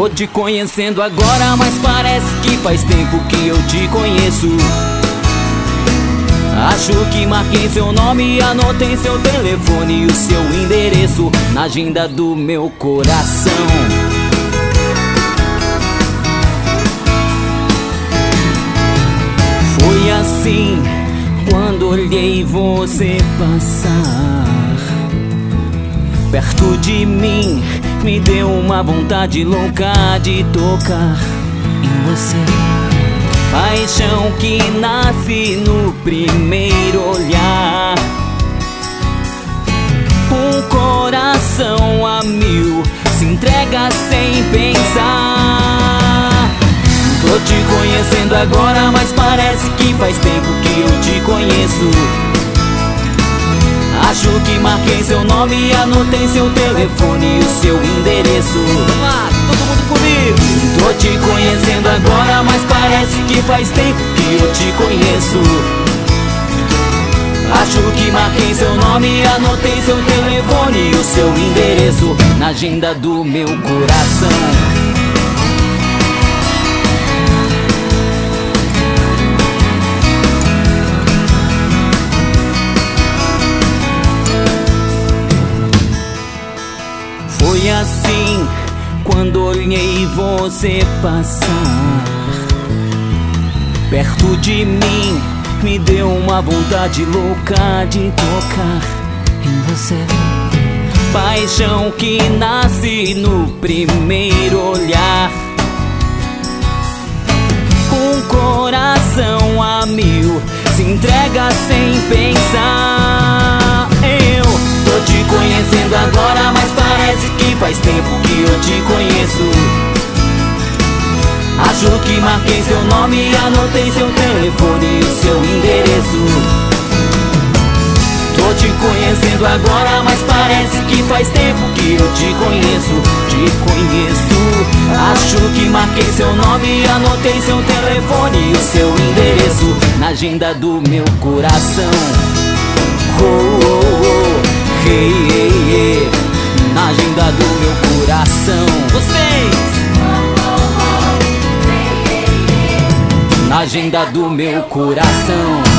Tô te conhecendo agora, mas parece que faz tempo que eu te conheço. Acho que marquei seu nome, anotei seu telefone e o seu endereço na agenda do meu coração. Foi assim quando olhei você passar perto de mim, me deu uma vontade louca de tocar em você. Paixão que nasce no primeiro olhar, um coração a mil se entrega sem pensar. Tô te conhecendo agora, mas parece que faz tempo que eu te conheço. Acho que marquei seu nome e anotei seu telefone e o seu endereço. Vamos lá, todo mundo comigo! Tô te conhecendo agora, mas parece que faz tempo que eu te conheço. Acho que marquei seu nome e anotei seu telefone e o seu endereço na agenda do meu coração. Foi assim quando olhei você passar perto de mim, me deu uma vontade louca de tocar em você. Paixão que nasce no primeiro olhar, um coração a mil se entrega sem pensar. Eu tô te conhecendo agora, mas parece que faz tempo que eu te conheço. Acho que marquei seu nome e anotei seu telefone e o seu endereço. Tô te conhecendo agora, mas parece que faz tempo que eu te conheço. Te conheço. Acho que marquei seu nome e anotei seu telefone e o seu endereço na agenda do meu coração. Oh, oh, oh. Hey, hey, hey. Na agenda do meu coração. Vocês! Na agenda do meu coração.